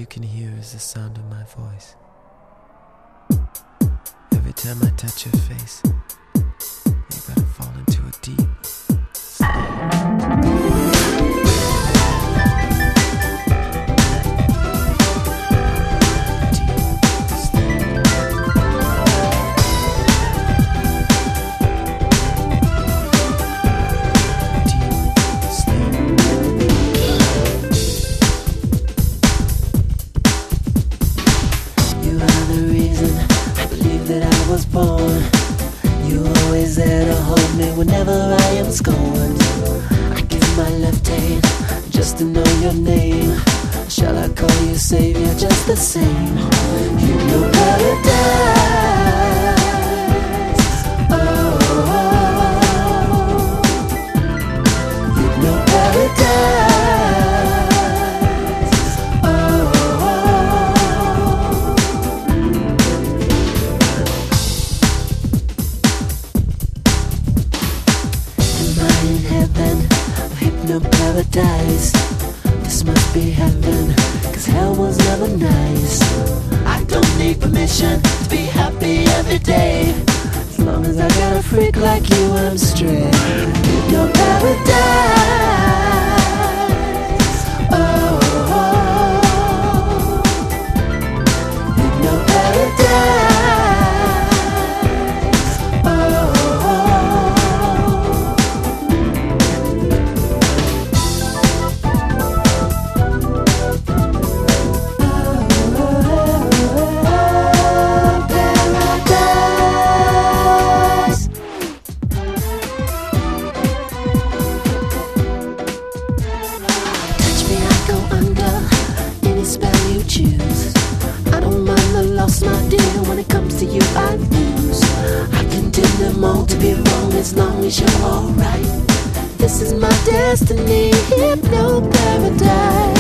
you can hear is the sound of my voice. Every time I touch your face, you gotta fall into a deep born. You always there to hold me whenever I am scorned. I give my left hand just to know your name. Shall I call you savior just the same? You know paradise. You know paradise. No paradise, this must be heaven, 'cause hell was never nice. I don't need permission to be happy every day. As long as I got a freak like you, I'm straight. You've no paradise. You've no paradise. I don't mind the loss, my dear. When it comes to you, I lose. I condemn them all to be wrong as long as you're alright. This is my destiny, hypno paradise.